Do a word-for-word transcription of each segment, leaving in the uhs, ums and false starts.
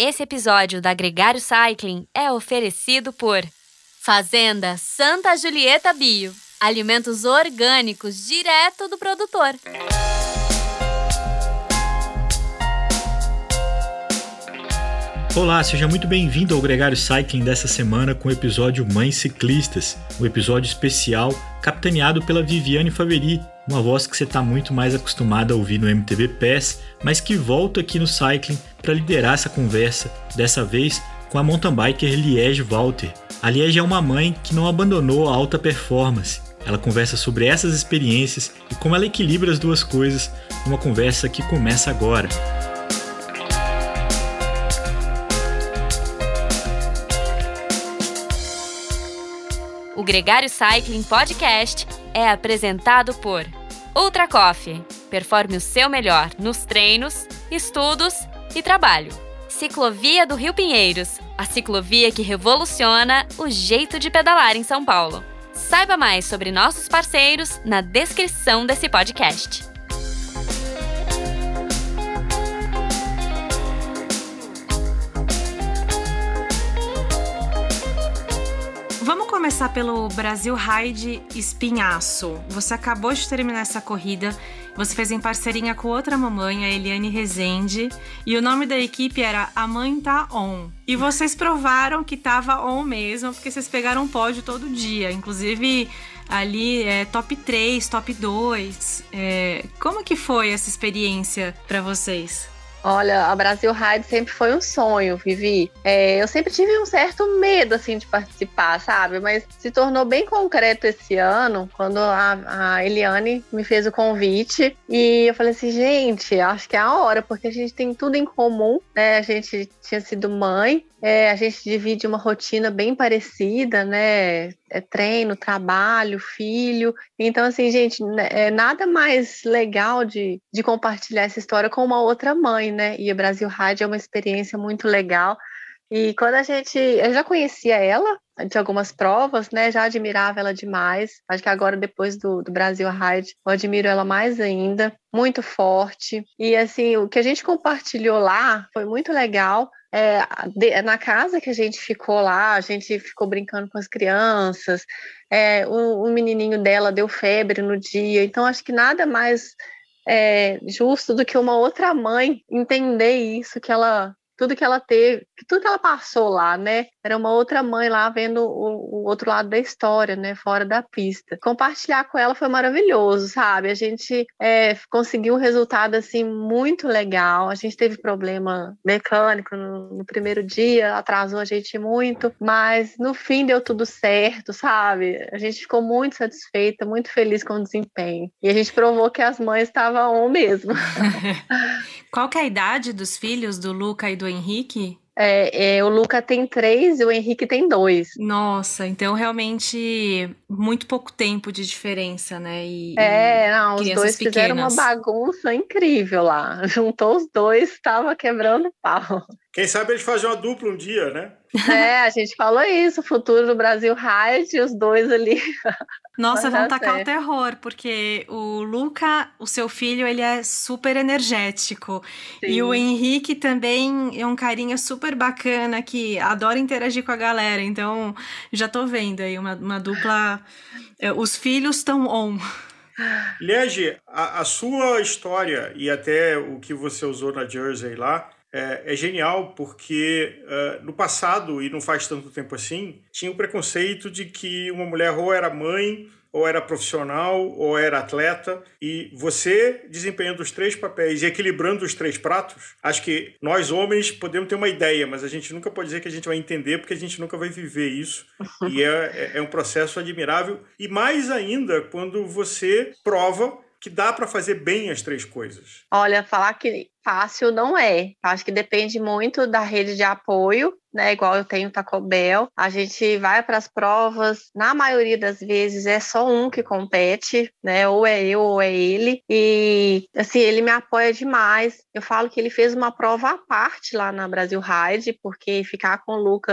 Esse episódio da Gregário Cycling é oferecido por Fazenda Santa Julieta Bio. Alimentos orgânicos direto do produtor. Olá, seja muito bem-vindo ao Gregário Cycling dessa semana com o episódio Mães Ciclistas, um episódio especial capitaneado pela Viviane Faveri, uma voz que você está muito mais acostumado a ouvir no M T B Pass, mas que volta aqui no Cycling para liderar essa conversa, dessa vez com a mountain biker Liege Walter. A Liege é uma mãe que não abandonou a alta performance. Ela conversa sobre essas experiências e como ela equilibra as duas coisas numa conversa que começa agora. O Gregário Cycling Podcast é apresentado por Ultra Coffee. Performe o seu melhor nos treinos, estudos e trabalho. Ciclovia do Rio Pinheiros, a ciclovia que revoluciona o jeito de pedalar em São Paulo. Saiba mais sobre nossos parceiros na descrição desse podcast. Vamos começar pelo Brasil Ride Espinhaço. Você acabou de terminar essa corrida, você fez em parceirinha com outra mamãe, a Eliane Rezende, e o nome da equipe era A Mãe Tá On. E vocês provaram que tava on mesmo, porque vocês pegaram pódio todo dia, inclusive ali é top três, top dois. É, como que foi essa experiência para vocês? Olha, a Brasil Ride sempre foi um sonho, Vivi. É, eu sempre tive um certo medo, assim, de participar, sabe? Mas se tornou bem concreto esse ano, quando a, a Eliane me fez o convite. E eu falei assim, gente, acho que é a hora, porque a gente tem tudo em comum, né? A gente tinha sido mãe, é, a gente divide uma rotina bem parecida, né? É treino, trabalho, filho. Então, assim, gente, é nada mais legal de, de compartilhar essa história com uma outra mãe, né? E a Brasil Ride é uma experiência muito legal. E quando a gente... Eu já conhecia ela de algumas provas, né? Já admirava ela demais. Acho que agora, depois do, do Brasil Ride, eu admiro ela mais ainda. Muito forte. E, assim, o que a gente compartilhou lá foi muito legal. É, de, na casa que a gente ficou lá, a gente ficou brincando com as crianças, é, o, o menininho dela deu febre no dia, então acho que nada mais é, justo do que uma outra mãe entender isso, que ela, tudo que ela teve, tudo que ela passou lá, né? Era uma outra mãe lá vendo o, o outro lado da história, né? Fora da pista. Compartilhar com ela foi maravilhoso, sabe? A gente é, conseguiu um resultado, assim, muito legal. A gente teve problema mecânico no, no primeiro dia, atrasou a gente muito, mas no fim deu tudo certo, sabe? A gente ficou muito satisfeita, muito feliz com o desempenho. E a gente provou que as mães estavam on mesmo. Qual que é a idade dos filhos do Luca e do Henrique? É, é, o Luca tem três e o Henrique tem dois. Nossa, então realmente muito pouco tempo de diferença, né? E, é, não, os dois pequenas. Fizeram uma bagunça incrível lá. Juntou os dois, estava quebrando pau. Quem sabe eles fazem uma dupla um dia, né? É, a gente falou isso, o futuro do Brasil Ride, os dois ali. Nossa, vão tacar certo. O terror, porque o Luca, o seu filho, ele é super energético. Sim. E o Henrique também é um carinha super bacana, que adora interagir com a galera. Então, já tô vendo aí uma, uma dupla... Os filhos estão on. Liege, a, a sua história e até o que você usou na Jersey lá, É, é genial porque uh, no passado, e não faz tanto tempo assim, tinha o preconceito de que uma mulher ou era mãe, ou era profissional, ou era atleta, e você desempenhando os três papéis e equilibrando os três pratos, acho que nós homens podemos ter uma ideia, mas a gente nunca pode dizer que a gente vai entender, porque a gente nunca vai viver isso, e é, é um processo admirável, e mais ainda quando você prova que dá para fazer bem as três coisas. Olha, falar que fácil não é. Acho que depende muito da rede de apoio, né? Igual eu tenho o Taco Bell. A gente vai para as provas, na maioria das vezes é só um que compete, né? Ou é eu ou é ele. E, assim, ele me apoia demais. Eu falo que ele fez uma prova à parte lá na Brasil Ride, porque ficar com o Luca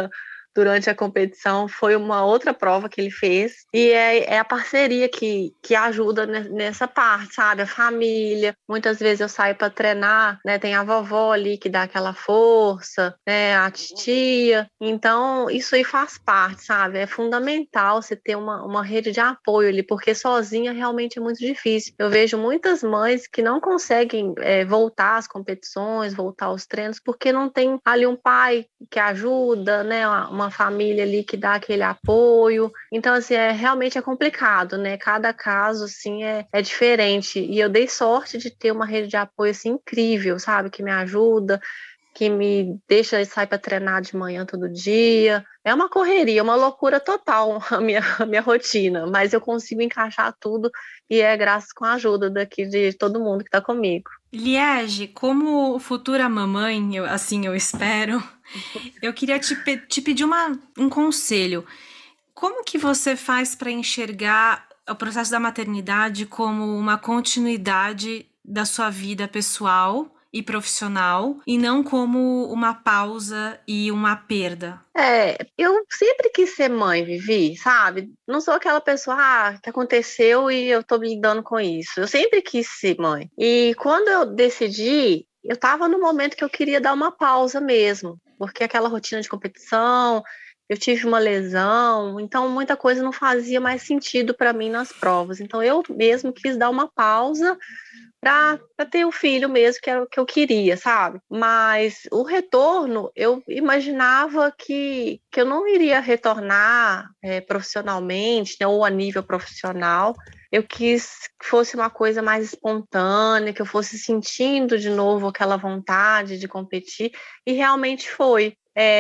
durante a competição foi uma outra prova que ele fez. E é, é a parceria que, que ajuda nessa parte, sabe? A família. Muitas vezes eu saio para treinar, né? Tem a vovó ali que dá aquela força, né? A titia. Então, isso aí faz parte, sabe? É fundamental você ter uma, uma rede de apoio ali, porque sozinha realmente é muito difícil. Eu vejo muitas mães que não conseguem é, voltar às competições, voltar aos treinos, porque não tem ali um pai que ajuda, né? Uma, uma família ali que dá aquele apoio. Então, assim, é, realmente é complicado, né? Cada caso, assim, é, é diferente. E eu dei sorte de ter uma rede de apoio, assim, incrível, sabe? Que me ajuda, que me deixa sair para treinar de manhã todo dia. É uma correria, uma loucura total a minha, a minha rotina, mas eu consigo encaixar tudo e é graças com a ajuda daqui de todo mundo que está comigo. Liege, como futura mamãe, eu, assim eu espero, eu queria te, pe- te pedir uma, um conselho. Como que você faz para enxergar o processo da maternidade como uma continuidade da sua vida pessoal e profissional e não como uma pausa e uma perda? É, eu sempre quis ser mãe, Vivi, sabe? Não sou aquela pessoa ah, que aconteceu e eu tô lidando com isso. Eu sempre quis ser mãe. E quando eu decidi, eu tava no momento que eu queria dar uma pausa mesmo, porque aquela rotina de competição, eu tive uma lesão, então muita coisa não fazia mais sentido para mim nas provas. Então eu mesmo quis dar uma pausa para ter o filho mesmo, que era o que eu queria, sabe? Mas o retorno, eu imaginava que, que eu não iria retornar é, profissionalmente, né, ou a nível profissional. Eu quis que fosse uma coisa mais espontânea, que eu fosse sentindo de novo aquela vontade de competir, e realmente foi.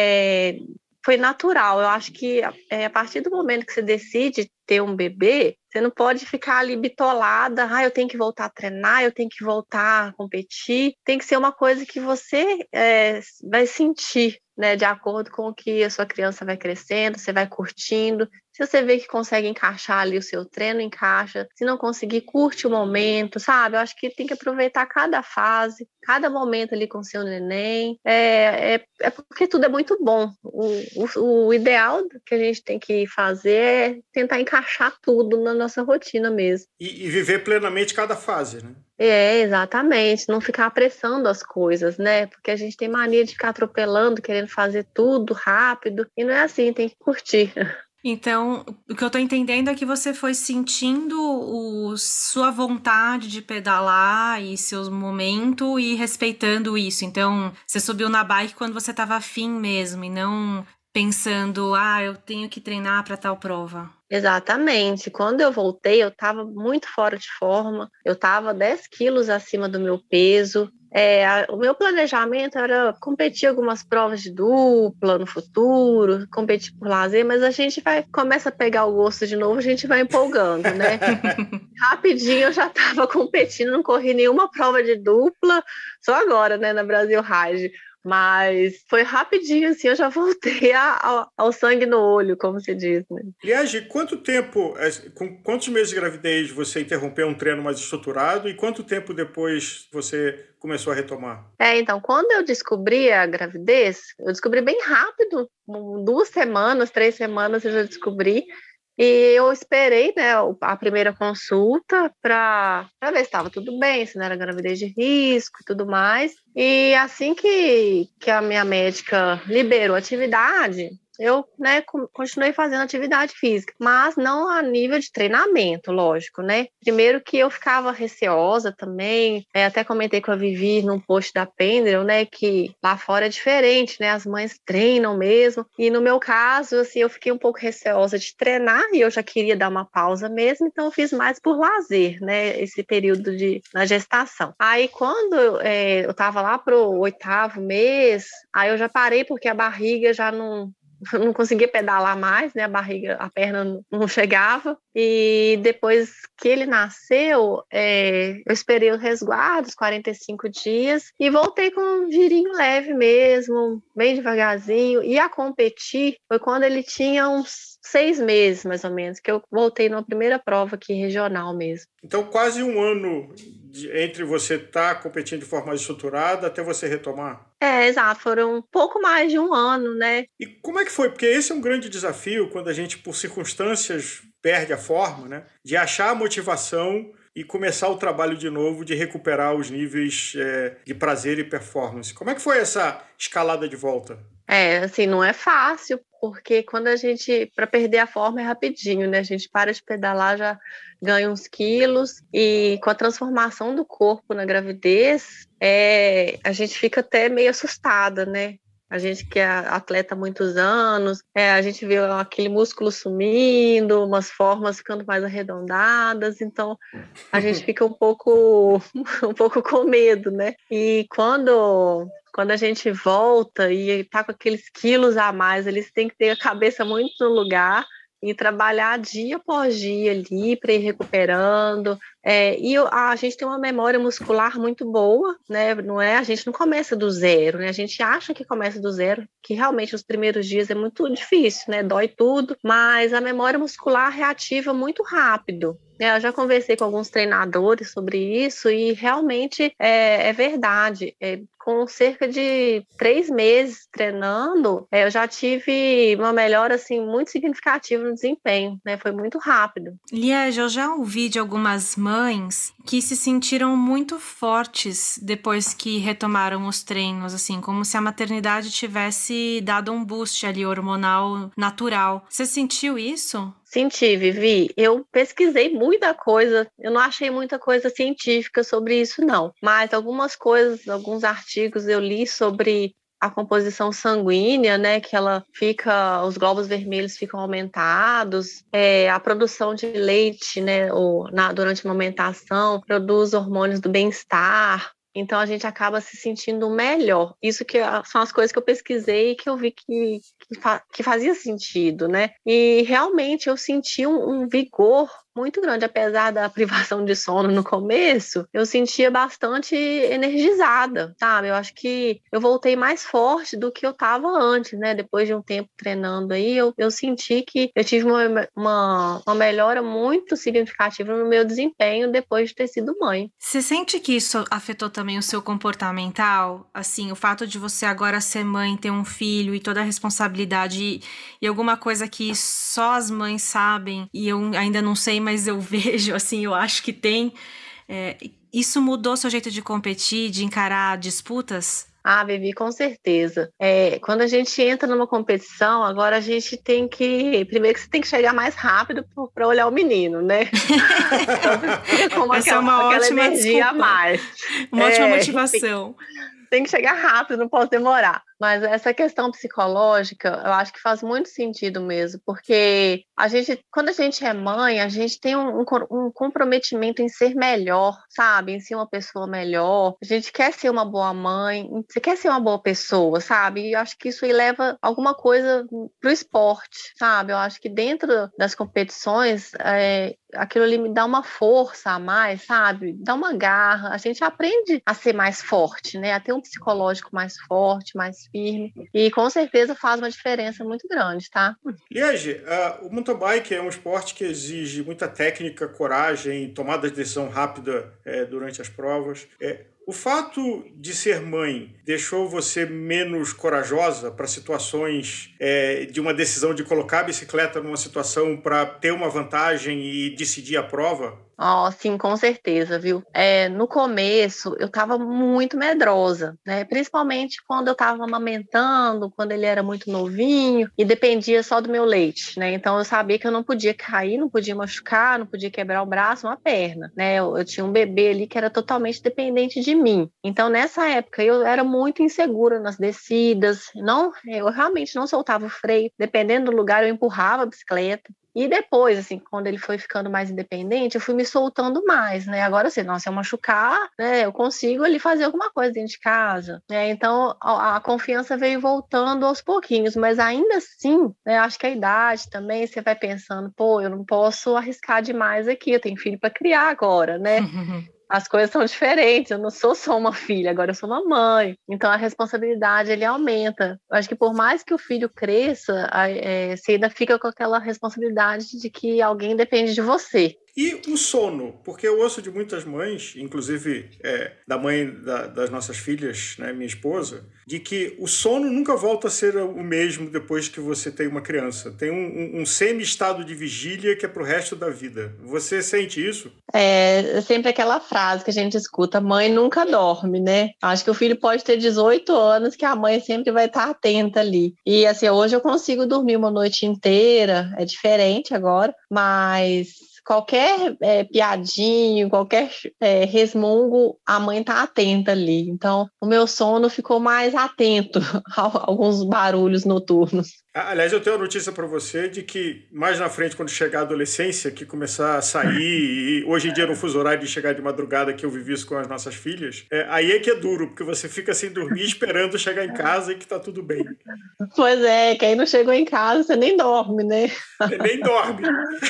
É, foi natural. Eu acho que é, a partir do momento que você decide ter um bebê, você não pode ficar ali bitolada, ah, eu tenho que voltar a treinar, eu tenho que voltar a competir. Tem que ser uma coisa que você é, vai sentir, né, de acordo com o que a sua criança vai crescendo, você vai curtindo. Se você vê que consegue encaixar ali o seu treino, encaixa. Se não conseguir, curte o momento, sabe? Eu acho que tem que aproveitar cada fase, cada momento ali com o seu neném. É, é, é porque tudo é muito bom. O, o, o ideal que a gente tem que fazer é tentar encaixar tudo na nossa rotina mesmo. E, e viver plenamente cada fase, né? É, exatamente. Não ficar apressando as coisas, né? Porque a gente tem mania de ficar atropelando, querendo fazer tudo rápido. E não é assim, tem que curtir. Então, o que eu tô entendendo é que você foi sentindo o, sua vontade de pedalar e seus momentos e respeitando isso. Então, você subiu na bike quando você tava afim mesmo e não pensando, ah, eu tenho que treinar para tal prova. Exatamente. Quando eu voltei, eu estava muito fora de forma, eu estava dez quilos acima do meu peso. É, a, o meu planejamento era competir algumas provas de dupla no futuro, competir por lazer, mas a gente vai começa a pegar o gosto de novo, a gente vai empolgando, né? Rapidinho eu já estava competindo, não corri nenhuma prova de dupla, só agora, né, na Brasil Ride. Mas foi rapidinho, assim, eu já voltei a, ao, ao sangue no olho, como se diz, né? Liege, quanto tempo, com quantos meses de gravidez você interrompeu um treino mais estruturado e quanto tempo depois você começou a retomar? É, então, quando eu descobri a gravidez, eu descobri bem rápido, duas semanas, três semanas eu já descobri. E eu esperei, né, a primeira consulta para ver se estava tudo bem, se não era gravidez de risco e tudo mais. E assim que, que a minha médica liberou a atividade, eu, né, continuei fazendo atividade física, mas não a nível de treinamento, lógico, né? Primeiro que eu ficava receosa também, é, até comentei com a Vivi num post da Pendrel, né, que lá fora é diferente, né? As mães treinam mesmo, e no meu caso, assim, eu fiquei um pouco receosa de treinar e eu já queria dar uma pausa mesmo, então eu fiz mais por lazer, né, esse período de, na gestação. Aí quando é, eu tava lá pro oitavo mês, aí eu já parei porque a barriga já não Eu não conseguia pedalar mais, né? A barriga, a perna não chegava. E depois que ele nasceu, é, eu esperei os resguardos, quarenta e cinco dias, e voltei com um girinho leve mesmo, bem devagarzinho. E a competir foi quando ele tinha uns seis meses, mais ou menos, que eu voltei numa primeira prova aqui regional mesmo. Então, quase um ano de, entre você estar tá competindo de forma estruturada até você retomar? É, exato. Foram um pouco mais de um ano, né? E como é que foi? Porque esse é um grande desafio quando a gente, por circunstâncias, perde a forma, né? De achar a motivação e começar o trabalho de novo, de recuperar os níveis é, de prazer e performance. Como é que foi essa escalada de volta? É, assim, não é fácil, porque quando a gente, para perder a forma é rapidinho, né? A gente para de pedalar, já ganha uns quilos, e com a transformação do corpo na gravidez, é, a gente fica até meio assustada, né? A gente que é atleta há muitos anos, é, a gente vê aquele músculo sumindo, umas formas ficando mais arredondadas, então a gente fica um pouco, um pouco com medo, né? E quando, quando a gente volta e tá com aqueles quilos a mais, eles têm que ter a cabeça muito no lugar e trabalhar dia após dia ali para ir recuperando. É, e a gente tem uma memória muscular muito boa, né? Não é, a gente não começa do zero, né? A gente acha que começa do zero, que realmente os primeiros dias é muito difícil, né? Dói tudo, mas a memória muscular reativa muito rápido. Eu já conversei com alguns treinadores sobre isso e realmente é, é verdade. É, com cerca de três meses treinando, é, eu já tive uma melhora assim, muito significativa no desempenho, né? Foi muito rápido. Liege, eu já ouvi de algumas mães que se sentiram muito fortes depois que retomaram os treinos, assim, como se a maternidade tivesse dado um boost ali hormonal natural. Você sentiu isso? Senti, Vivi. Eu pesquisei muita coisa, eu não achei muita coisa científica sobre isso, não. Mas algumas coisas, alguns artigos eu li sobre a composição sanguínea, né, que ela fica, os glóbulos vermelhos ficam aumentados, é, a produção de leite, né, ou na, durante a amamentação, produz hormônios do bem-estar. Então, a gente acaba se sentindo melhor. Isso que são as coisas que eu pesquisei e que eu vi que, que, fa- que fazia sentido, né? E realmente eu senti um, um vigor muito grande, apesar da privação de sono no começo, eu sentia bastante energizada, sabe? Eu acho que eu voltei mais forte do que eu estava antes, né? Depois de um tempo treinando aí, eu, eu senti que eu tive uma, uma, uma melhora muito significativa no meu desempenho depois de ter sido mãe. Você sente que isso afetou também o seu comportamental? Assim, o fato de você agora ser mãe, ter um filho e toda a responsabilidade e, e alguma coisa que só as mães sabem e eu ainda não sei, mas eu vejo, assim, eu acho que tem. É, isso mudou seu jeito de competir, de encarar disputas? Ah, Vivi, com certeza. É, quando a gente entra numa competição, agora a gente tem que... Primeiro que você tem que chegar mais rápido para olhar o menino, né? Como Essa aquela, é uma aquela ótima energia desculpa. a mais. Uma É, ótima motivação. Tem, tem que chegar rápido, não posso demorar. Mas essa questão psicológica, eu acho que faz muito sentido mesmo, porque a gente, quando a gente é mãe, a gente tem um, um comprometimento em ser melhor, sabe? Em ser uma pessoa melhor. A gente quer ser uma boa mãe, você quer ser uma boa pessoa, sabe? E eu acho que isso aí leva alguma coisa pro esporte, sabe? Eu acho que dentro das competições, é, aquilo ali me dá uma força a mais, sabe? Dá uma garra. A gente aprende a ser mais forte, né? A ter um psicológico mais forte, mais firme, e com certeza faz uma diferença muito grande, tá? Liege, uh, o mountain bike é um esporte que exige muita técnica, coragem, tomada de decisão rápida é, durante as provas. É, o fato de ser mãe deixou você menos corajosa para situações é, de uma decisão de colocar a bicicleta numa situação para ter uma vantagem e decidir a prova? Ó, oh, sim, com certeza, viu? É, no começo, eu tava muito medrosa, né? Principalmente quando eu tava amamentando, quando ele era muito novinho e dependia só do meu leite, né? Então, eu sabia que eu não podia cair, não podia machucar, não podia quebrar o braço, uma perna, né? Eu, eu tinha um bebê ali que era totalmente dependente de mim. Então, nessa época, eu era muito insegura nas descidas, não, eu realmente não soltava o freio. Dependendo do lugar, eu empurrava a bicicleta. E depois, assim, quando ele foi ficando mais independente, eu fui me soltando mais, né? Agora, assim, nossa, se eu machucar, né, eu consigo ali fazer alguma coisa dentro de casa, né? Então, a, a confiança veio voltando aos pouquinhos, mas ainda assim, né, acho que a idade também, você vai pensando, pô, eu não posso arriscar demais aqui, eu tenho filho para criar agora, né? as coisas são diferentes, eu não sou só uma filha, agora eu sou uma mãe. Então a responsabilidade, ele aumenta. Eu acho que por mais que o filho cresça, é, você ainda fica com aquela responsabilidade de que alguém depende de você. E o sono, porque eu ouço de muitas mães, inclusive é, da mãe da, das nossas filhas, né, minha esposa, de que o sono nunca volta a ser o mesmo depois que você tem uma criança. Tem um, um, um semi-estado de vigília que é pro resto da vida. Você sente isso? É sempre aquela frase que a gente escuta, mãe nunca dorme, né? Acho que o filho pode ter dezoito anos, que a mãe sempre vai estar atenta ali. E assim, hoje eu consigo dormir uma noite inteira, é diferente agora, mas qualquer é, piadinho, qualquer é, resmungo, a mãe tá atenta ali. Então, o meu sono ficou mais atento a alguns barulhos noturnos. Aliás, eu tenho uma notícia para você de que mais na frente, quando chegar a adolescência, que começar a sair, e hoje em dia no fuso horário de chegar de madrugada, que eu vivi isso com as nossas filhas, é, aí é que é duro, porque você fica sem dormir esperando chegar em casa e que tá tudo bem. Pois é, que aí não chegou em casa, você nem dorme, né? Nem dorme.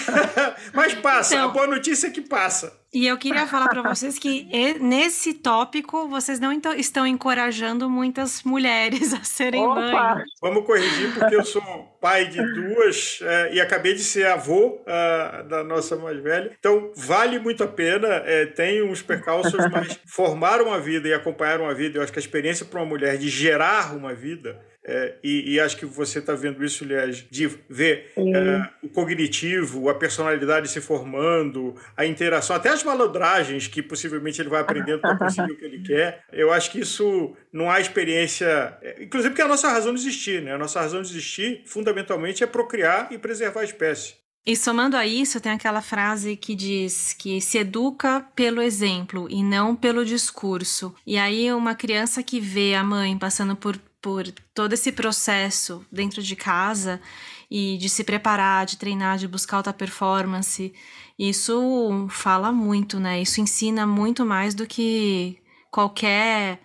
Mas passa, então, a boa notícia é que passa. E eu queria falar para vocês que nesse tópico vocês não estão encorajando muitas mulheres a serem Opa. mães. Vamos corrigir, porque eu sou pai de duas é, e acabei de ser avô uh, da nossa mais velha. Então, vale muito a pena. É, tem uns percalços, mas formar uma vida e acompanhar uma vida, eu acho que a experiência para uma mulher de gerar uma vida, É, e, e acho que você está vendo isso, aliás, de ver é, o cognitivo, a personalidade se formando, a interação, até as malandragens que possivelmente ele vai aprendendo para conseguir o que ele quer. Eu acho que isso não há experiência... Inclusive porque é a nossa razão de existir, né? A nossa razão de existir, fundamentalmente, é procriar e preservar a espécie. E somando a isso, tem aquela frase que diz que se educa pelo exemplo e não pelo discurso. E aí uma criança que vê a mãe passando por por todo esse processo dentro de casa e de se preparar, de treinar, de buscar alta performance, isso fala muito, né? Isso ensina muito mais do que qualquer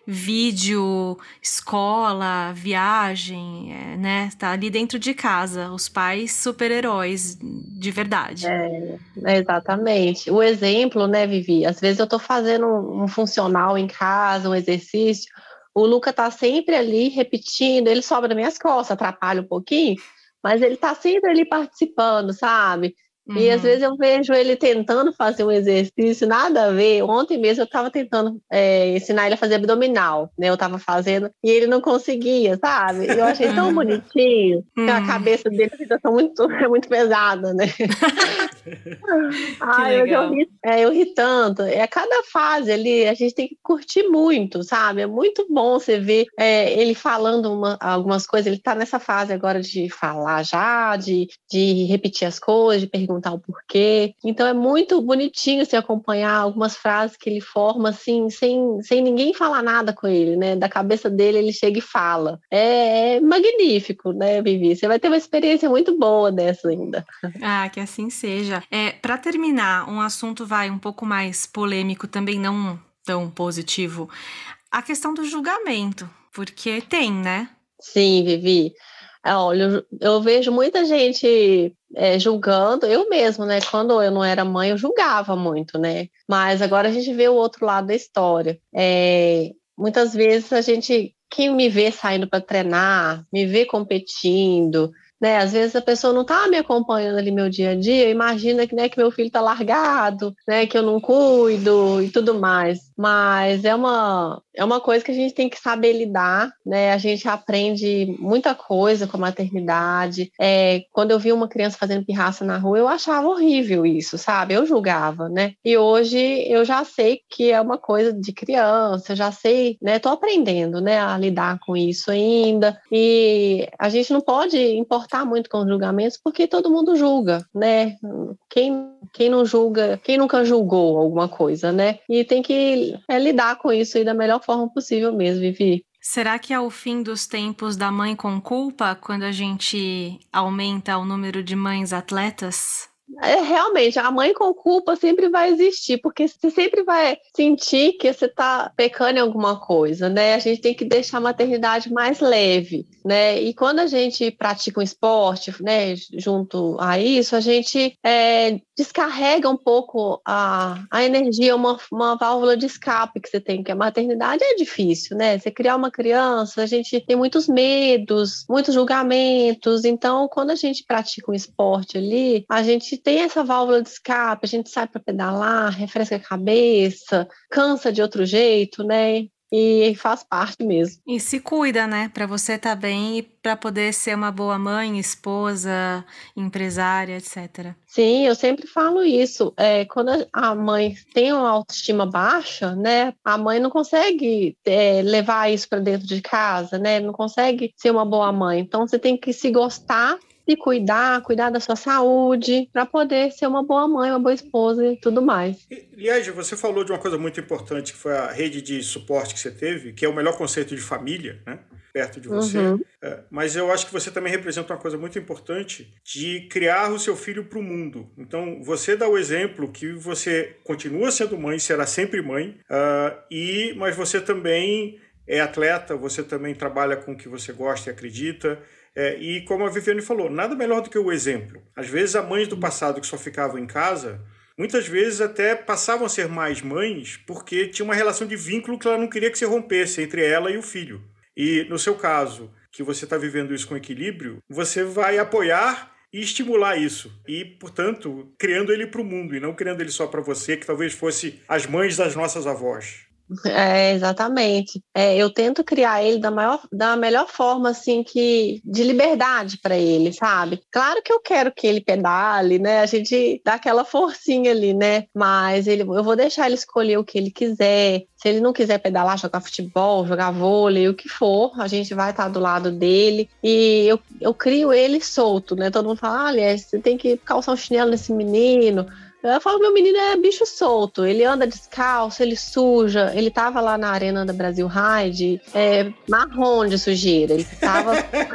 vídeo, escola, viagem, é, né? Tá ali dentro de casa, os pais super-heróis de verdade. É, exatamente. O exemplo, né, Vivi? Às vezes eu tô fazendo um funcional em casa, um exercício, o Luca tá sempre ali repetindo, ele sobe nas minhas costas, atrapalha um pouquinho, mas ele tá sempre ali participando, sabe? Uhum. E às vezes eu vejo ele tentando fazer um exercício, nada a ver. Ontem mesmo eu tava tentando é, ensinar ele a fazer abdominal, né? Eu tava fazendo e ele não conseguia, sabe? Eu achei tão bonitinho, que a cabeça dele fica muito, é muito pesada, né? Ai, eu, eu, ri, é, eu ri tanto. É cada fase ali, a gente tem que curtir muito, sabe? É muito bom você ver é, ele falando uma, algumas coisas. Ele tá nessa fase agora de falar já, de, de repetir as coisas, de perguntar o porquê. Então é muito bonitinho se acompanhar algumas frases que ele forma assim, sem, sem ninguém falar nada com ele, né? Da cabeça dele ele chega e fala. É, é magnífico, né, Vivi? Você vai ter uma experiência muito boa dessa ainda. Ah, que assim seja. É, para terminar, um assunto vai um pouco mais polêmico, também não tão positivo. A questão do julgamento, porque tem, né? Sim, Vivi. Olha, eu vejo muita gente é, julgando, eu mesmo, né? Quando eu não era mãe, eu julgava muito, né? Mas agora a gente vê o outro lado da história. É, muitas vezes a gente, quem me vê saindo para treinar, me vê competindo, né? Às vezes a pessoa não tá me acompanhando ali meu dia a dia, imagina que, né, que meu filho tá largado, né, que eu não cuido e tudo mais. Mas é uma, é uma coisa que a gente tem que saber lidar, né? A gente aprende muita coisa com a maternidade. É, quando eu vi uma criança fazendo pirraça na rua, eu achava horrível isso, sabe? Eu julgava, né? E hoje eu já sei que é uma coisa de criança, eu já sei, né? Tô aprendendo, né, a lidar com isso ainda. E a gente não pode importar muito com os julgamentos, porque todo mundo julga, né? Quem, quem não julga, quem nunca julgou alguma coisa, né? E tem que é, lidar com isso aí da melhor forma possível mesmo, Vivi. Será que é o fim dos tempos da mãe com culpa quando a gente aumenta o número de mães atletas? É, realmente, a mãe com culpa sempre vai existir, porque você sempre vai sentir que você está pecando em alguma coisa, né? A gente tem que deixar a maternidade mais leve, né? E quando a gente pratica um esporte, né, junto a isso, a gente é, descarrega um pouco a, a energia, uma, uma válvula de escape que você tem, que a maternidade é difícil, né? Você criar uma criança, a gente tem muitos medos, muitos julgamentos, então quando a gente pratica um esporte ali, a gente tem essa válvula de escape, a gente sai para pedalar, refresca a cabeça, cansa de outro jeito, né? E faz parte mesmo. E se cuida, né? Para você estar bem e para poder ser uma boa mãe, esposa, empresária, etcétera. Sim, eu sempre falo isso. É, quando a mãe tem uma autoestima baixa, né? A mãe não consegue é, levar isso para dentro de casa, né? Não consegue ser uma boa mãe. Então, você tem que se gostar, se cuidar, cuidar da sua saúde, para poder ser uma boa mãe, uma boa esposa e tudo mais. Liege, você falou de uma coisa muito importante, que foi a rede de suporte que você teve, que é o melhor conceito de família, né? Perto de você. Uhum. É, mas eu acho que você também representa uma coisa muito importante de criar o seu filho para o mundo. Então, você dá o exemplo que você continua sendo mãe, será sempre mãe, uh, e, mas você também é atleta, você também trabalha com o que você gosta e acredita. É, e como a Viviane falou, nada melhor do que o exemplo. Às vezes, as mães do passado que só ficavam em casa, muitas vezes até passavam a ser mais mães porque tinha uma relação de vínculo que ela não queria que se rompesse entre ela e o filho. E no seu caso, que você está vivendo isso com equilíbrio, você vai apoiar e estimular isso. E, portanto, criando ele para o mundo e não criando ele só para você, que talvez fosse as mães das nossas avós. É, exatamente. É, eu tento criar ele da, maior, da melhor forma, assim, que, de liberdade para ele, sabe? Claro que eu quero que ele pedale, né? A gente dá aquela forcinha ali, né? Mas ele, eu vou deixar ele escolher o que ele quiser. Se ele não quiser pedalar, jogar futebol, jogar vôlei, o que for, a gente vai estar do lado dele. E eu, eu crio ele solto, né? Todo mundo fala, olha, você tem que calçar um chinelo nesse menino. Eu falo, meu menino é bicho solto, ele anda descalço, ele suja, ele tava lá na arena da Brasil Ride, é, marrom de sujeira, ele tava...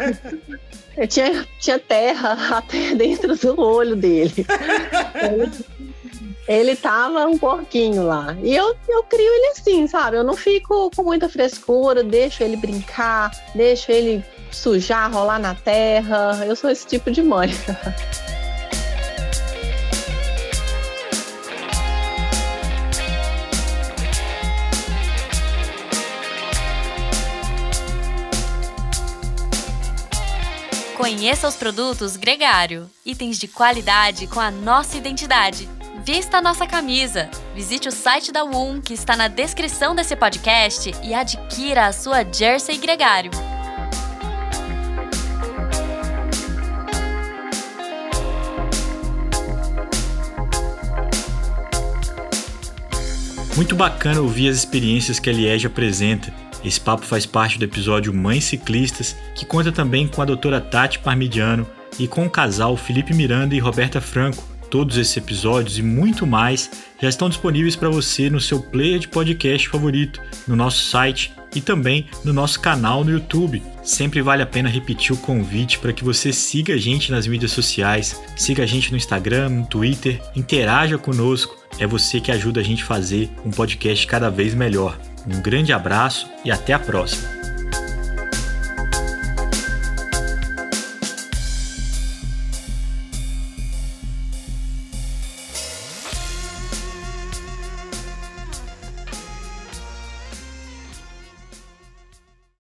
tinha, tinha terra até dentro do olho dele. Ele, ele tava um porquinho lá. E eu, eu crio ele assim, sabe? Eu não fico com muita frescura, deixo ele brincar, deixo ele sujar, rolar na terra. Eu sou esse tipo de mãe. Conheça os produtos Gregário, itens de qualidade com a nossa identidade. Vista a nossa camisa. Visite o site da W U M, que está na descrição desse podcast, e adquira a sua Jersey Gregário. Muito bacana ouvir as experiências que a Liege apresenta. Esse papo faz parte do episódio Mães Ciclistas, que conta também com a doutora Tati Parmigiano e com o casal Felipe Miranda e Roberta Franco. Todos esses episódios e muito mais já estão disponíveis para você no seu player de podcast favorito, no nosso site e também no nosso canal no YouTube. Sempre vale a pena repetir o convite para que você siga a gente nas mídias sociais, siga a gente no Instagram, no Twitter, interaja conosco. É você que ajuda a gente a fazer um podcast cada vez melhor. Um grande abraço e até a próxima!